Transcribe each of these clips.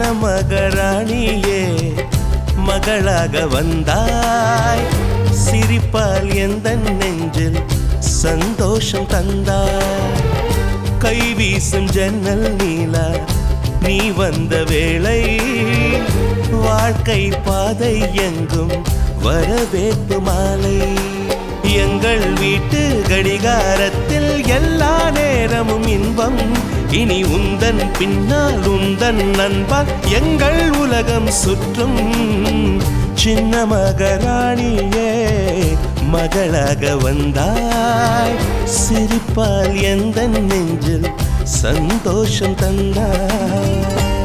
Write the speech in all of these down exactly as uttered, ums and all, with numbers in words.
மகராணியே மகளாக வந்தாய் சிரிப்பால் எந்தன் நெஞ்சில் சந்தோஷம் தந்தாய் கைவீசும் ஜன்னல் நீலா நீ வந்த வேளை வாழ்க்கை பாதை எங்கும் வரவேற்பு மாலை எங்கள் வீட்டு கடிகாரத்தில் எல்லா நேரமும் இன்பம் இனி உந்தன் பின்னால் உந்தன் நண்பால் எங்கள் உலகம் சுற்றும் சின்ன மகராணியே மகளாக வந்தாய் சிரிப்பால் எந்தன் நெஞ்சில் சந்தோஷம் தந்தாய்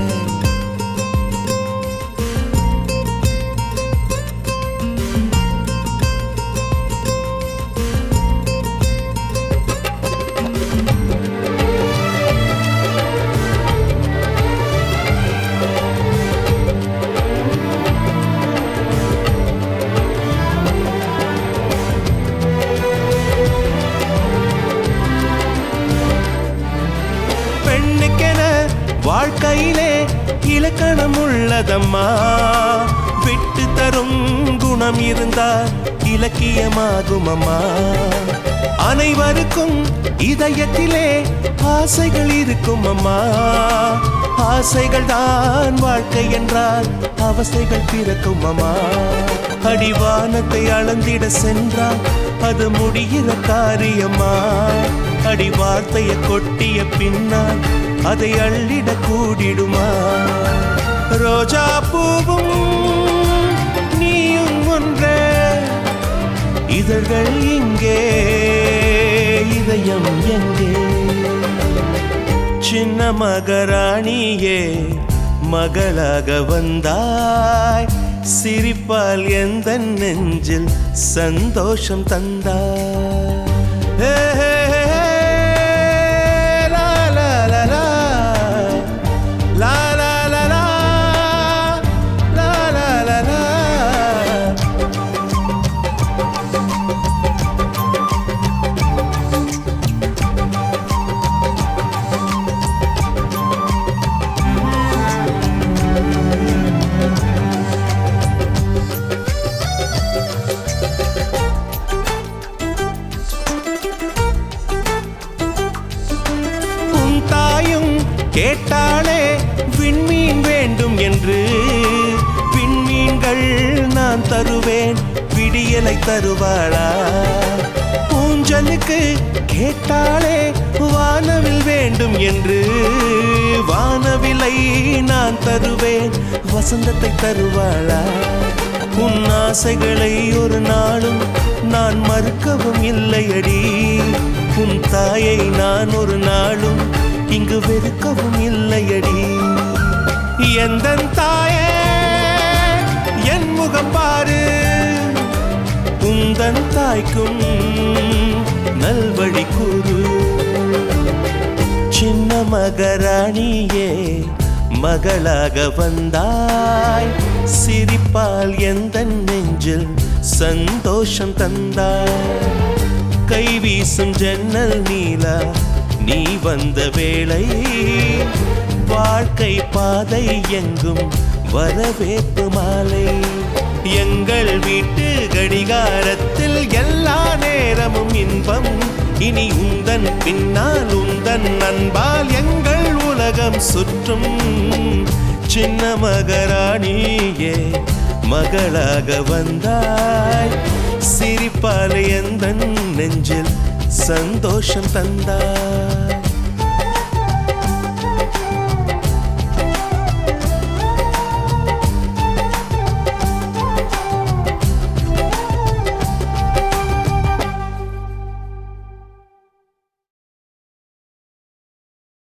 வாழ்க்கையிலே இலக்கணம் உள்ளதம்மா விட்டு தரும் குணம் இருந்தால் இலக்கியமாகும் அம்மா அனைவருக்கும் இதயத்திலே ஆசைகள் இருக்கும் அம்மா ஆசைகள் தான் வாழ்க்கை என்றால் அவசைகள் பிறக்கும் அம்மா அடிவானத்தை அளந்திட சென்றால் அது முடிகிற காரியம்மா அடி வார்த்தையை கொட்டிய பின்னால் அதை அள்ளிட கூடிடுமா ரோஜா பூவும் நீயும் ஒன்றே இதழ்கள் இங்கே இதயம் எங்கே சின்ன மகராணியே மகளாக வந்தாய் சிரிப்பால் எந்தன் நெஞ்சில் சந்தோஷம் தந்தாய் கேட்டாளே விண்மீன் வேண்டும் என்று விண்மீன்கள் நான் தருவேன் விடியலை தருவாளா ஊஞ்சலுக்கு கேட்டாளே வானவில் வேண்டும் என்று வானவிலை நான் தருவேன் வசந்தத்தை தருவாளா உன் ஆசைகளை ஒரு நாளும் நான் மறுக்கவும் இல்லையடி உன் தாயை நான் ஒரு நாளும் இங்கு வெறுக்கவும் இல்லையடி எந்தன் தாயே என் முகம் பாரு உந்தன் தாய்க்கும் நல்வழி கூறு சின்ன மகராணியே மகளாக வந்தாய் சிரிப்பால் எந்தன் நெஞ்சில் சந்தோஷம் தந்தாய் கைவீசும் ஜன்னல் நீலா நீ வந்த வேளை வாழ்க்கை பாதை எங்கும் வரவேற்பு மாலை எங்கள் வீட்டு கடிகாரத்தில் எல்லா நேரமும் இன்பம் இனி உந்தன் பின்னால் உந்தன் நண்பால் எங்கள் உலகம் சுற்றும் சின்ன மகராணியே மகளாக வந்தாய் சிரிப்பால் எந்தன் நெஞ்சில் சந்தோஷம் தந்தாய்